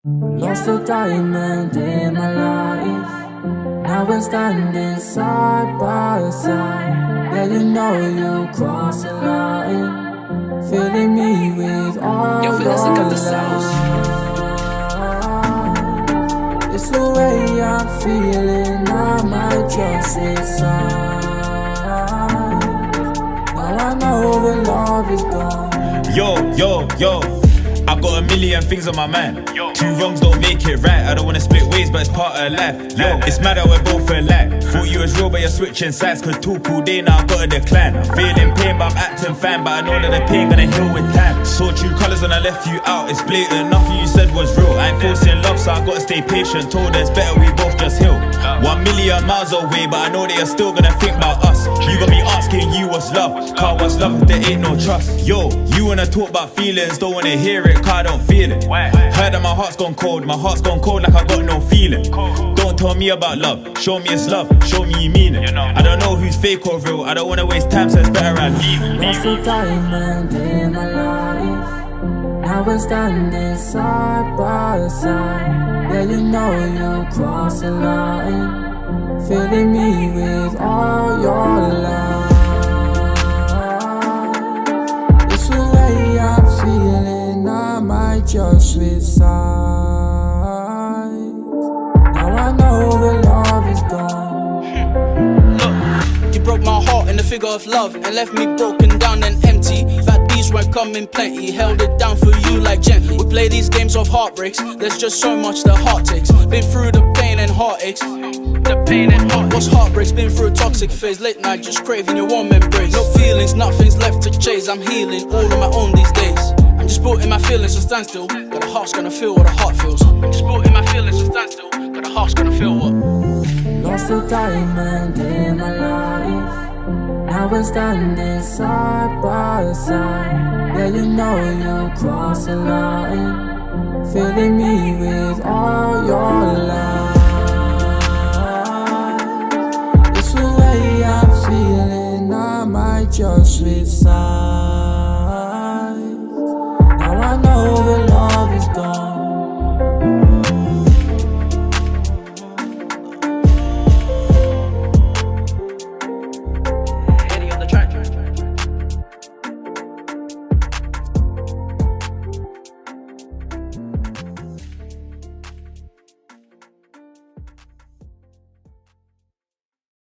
Lost a diamond in my life. Now we're standing side by side. Yeah, you know you crossed the line, filling me with all your love. It's the way I'm feeling, I might just resign. Now I know the love is gone. Yo, I got a million things on my mind. Two wrongs don't make it right. I don't wanna split ways, but it's part of life. Yo, it's mad that we're both alike. Thought you was real, but you're switching sides. Could talk all day, now I gotta decline. I'm feeling pain, but I'm acting fine. But I know that the pain gonna heal with time. Saw true colours when I left you out. It's blatant, nothing you said was real. I ain't forcing love, so I gotta stay patient. Told her it's better we both just heal. 1,000,000 miles away, but I know that you're still gonna think about us. You got me asking you what's love. Cause what's love if there ain't no trust? Yo, you wanna talk about feelings, don't wanna hear it, cause I don't feel it. Heard that my heart's gone cold, like I got no feeling. Don't tell me about love, show me it's love, show me you mean it. I don't know who's fake or real, I don't wanna waste time, so it's better I leave. Lost a diamond in my life. Now we're standing side by side. Yeah, you know you crossed the line, filling me with all your love. It's the way I'm feeling, I might just resign. Now I know the love is gone. Look, you broke my heart in the figure of love and left me broken down and empty. Bad beats won't come in plenty, held it down for you like gently. We play these games of heartbreaks, there's just so much the heart takes. Been through the pain and heartaches. What's heartbreaks? Been through a toxic phase. Late night just craving your warm embrace. No feelings, nothing's left to chase. I'm healing all on my own these days. I'm just putting my feelings to standstill, but the heart's gonna feel what the heart feels. I'm just putting my feelings to standstill, but the heart's gonna feel what. Lost a diamond in my life. Now we're standing side by side. Yeah, you know you crossed the line, filling me with all your love. It's the way I'm feeling, I might just resign.